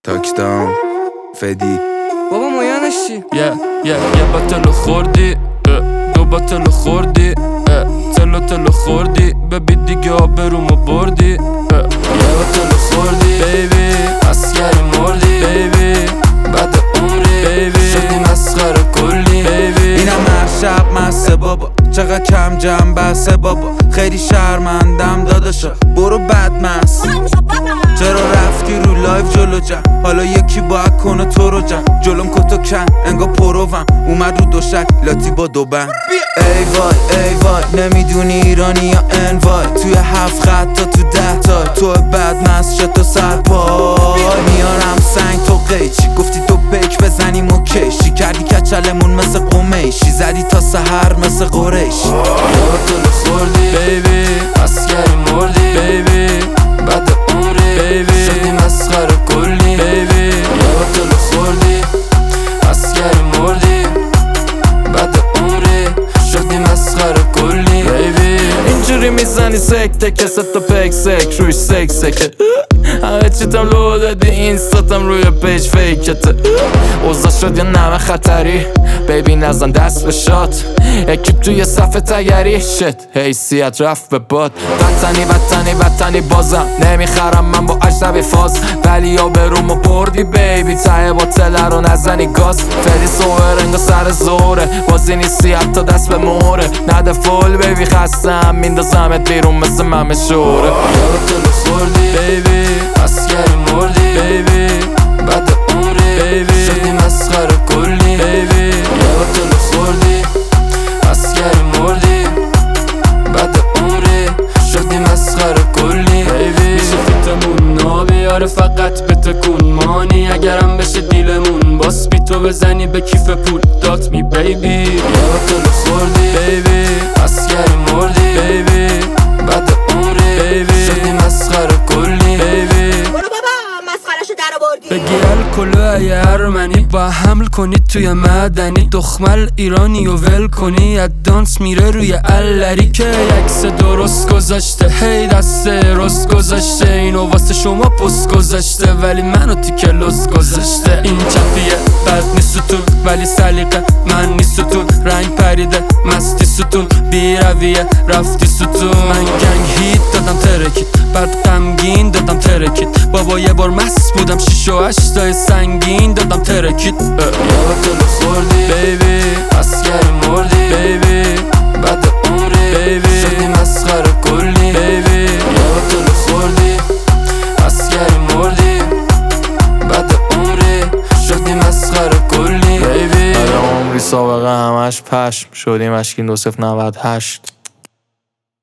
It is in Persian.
تاکدام فدی بابا مایانش چی؟ یه بطل خوردی دو بطل خوردی تلو خوردی ببی دیگه آبرومو بردی یه بطل خوردی بیبی اسکری مردی بیبی بعد عمری بیبی شدی مسخره کلی بیبی اینم هر شب مسته بابا چقدر کم جمع بسته بابا خیلی شرمندم داداشا برو بدمست چرا رفتی رو لایف جلو جم حالا یکی باید کنه تو رو جم جلوم کتو کن انگا پروم اومد رو دوشک لاتی با دو بند ای وای ای وای نمیدونی ایرانی یا انوای توی 7 خط تا تو 10 تا تو بدمست شد تو سرپای میارم سنگ تو قیچی گفتی تو پیک بزنیم و کشی کردی کچلمون مثل قمیشی زدی تا سحر مثل قریشی یه بطل خوردی بیبی اسکری مردی بیبی بعد عمری بیبی شدی مسخره کلی بیبی یه بطل خوردی اسکری مردی بعد عمری شدی مسخره کلی بیبی اینجوری میزنی سکته که ست پیک سک روش سک سکه همه چیتم لو دادی اینستاتم روی پیج فیکته اوضاع شد یا نمه خطری بیبی نزن دست به شات اکیب توی صف تگری شت حیثیت رفت به باد وطنی بازم نمیخرم من با اجنبی فاز ولی آبرومو بردی بیبی ته باطله رو نزنی گاز فدی صور انگا سر زوره بازی نیستی حتی دست به موره نده فول بیبی خستم میندازمت بیرون مثل ممه شوره یه بطل خوردی بیبی اسکری مردی بیبی بعد عمری بیبی شدی مسخره کلی بیبی یه بطل خوردی اسکری مردی بعد عمری شدی مسخره کلی بیبی میشه فیتمون نابیاره فقط به تکون مانی اگرم بشه دیلمون باس بی تو بزنی به کیف پول دات می بیبی یه بطل خوردی بیبی اسکری مردی بیبی بعد عمری بیبی شدی مسخره کلی بیبی بگی الکلو یه ارمنی با حمل کنید توی مدنی دخمل ایرانی و ول کنی ادانس میره روی الری که یکس درست گذاشته هی دست راست گذاشته اینو واسه شما پست گذاشته ولی منو تیکه لز گذاشته این چپیه بد نیست ستون ولی سلیقه من نیست ستون رنگ پریده مستی ستون بی رویه رفتی ستون من گنگ هیت دادم ترکید بعد غمگین دادم ترکید بابا یه بار مست بودم 6 و 8 تای سنگین دادم ترکید یه بطل خوردی بیبی اسکری مردی بیبی بعد عمری بیبی شدی مسخره کلی بیبی یه بطل خوردی اسکری مردی بعد عمری شدی مسخره کلی بیبی بعد عمری سابقه همش پشم شدی مشکین 2098